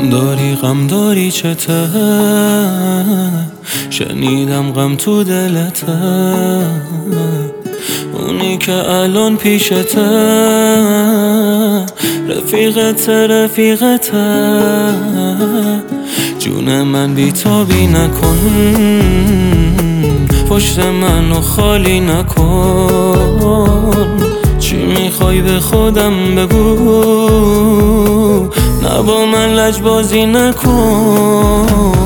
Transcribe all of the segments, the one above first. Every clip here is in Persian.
غم داری چته، شنیدم غم تو دلته، اونی که الان پیشته رفیقته. جون من بیتابی نکن، پشت منو خالی نکن. چی میخوای به خودم بگو، نه با من لجبازی نکن.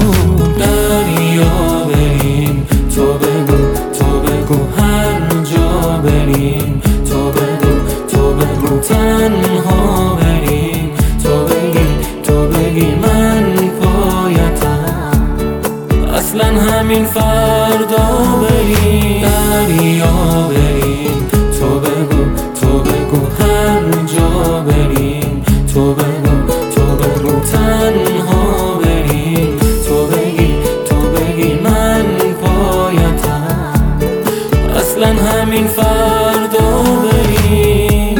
دریا بریم، تو بگو هر جا بریم، تو بگو تنها بریم، تو بگی من پایتم، اصلا همین فردا بریم. دریا بریم، تو بگو هر جا بریم، تو بگو تنها بریم، تو بگی من پایتم، اصلا همین فردا بریم.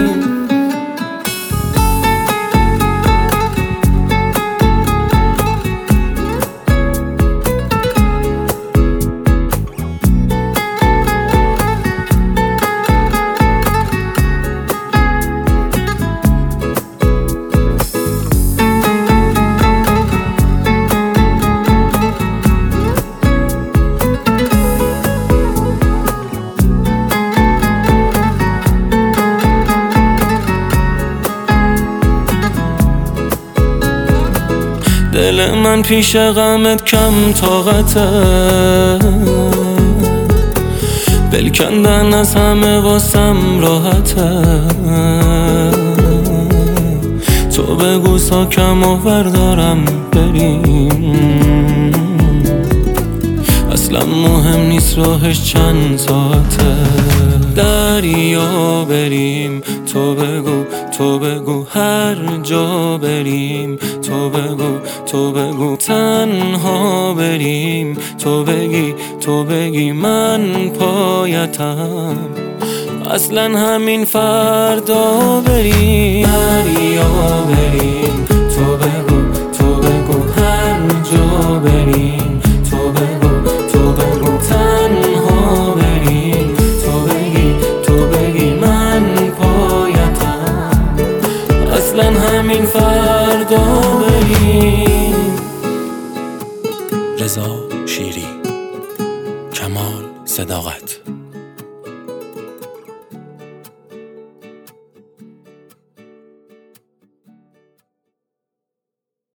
دل من پیش غمت کم طاقته، دل کندن از همه واسم راحته. تو بگو ساکم و بردارم بریم، اصلا مهم نیست راهش چند ساعته. دریا بریم، تو بگو هر جا بریم، تو بگو تنها بریم، تو بگی من پایتم، اصلا همین فردا بریم. دریا بریم، تو بگو هر جا بریم، تو بگو تنها بریم، تو بگی من پایتم، اصلا همین فردا بریم. رضا شیری، کمال صداقت.